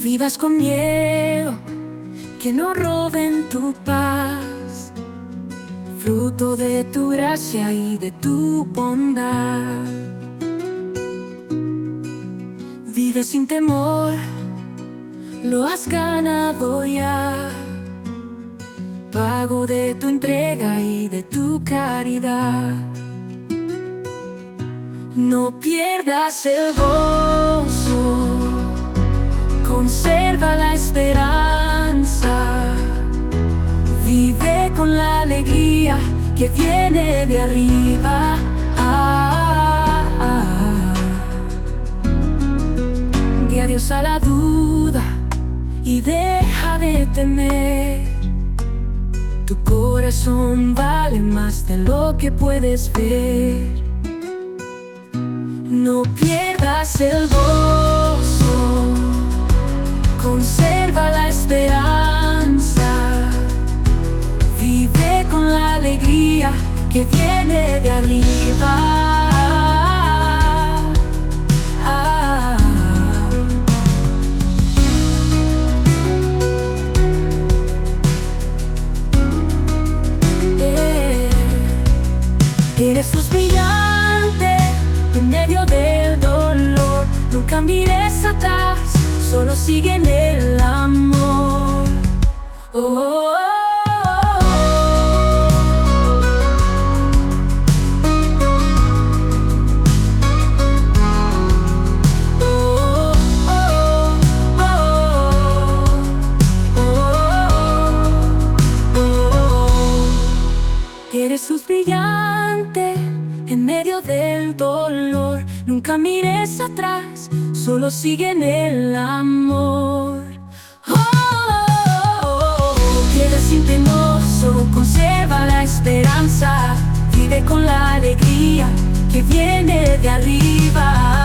vivas con miedo, que no roben tu paz, fruto de tu gracia y de tu bondad. Vive sin temor, lo has ganado ya, pago de tu entrega y de tu caridad. No pierdas el gozo, conserva la esperanza, vive con la alegría que viene de arriba. Di adiós a la duda y deja de temer. Tu corazón vale más de lo que puedes ver. No pierdas el gozo, conserva la esperanza, vive con la alegría que viene de arriba. Eres luz brillante en medio del dolor. Nunca mires atrás, solo sigue en el amor. Oh, oh, Eres luz brillante en medio del dolor. Nunca mires atrás, solo sigue en el amor. Queda sin temor, conserva la esperanza, vive con la alegría que viene de arriba.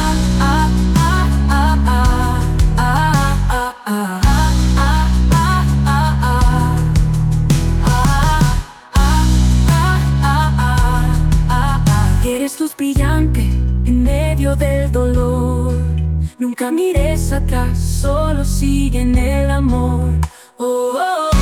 Eres luz brillante en medio del dolor. Nunca mires atrás, solo sigue en el amor. Oh, oh, oh.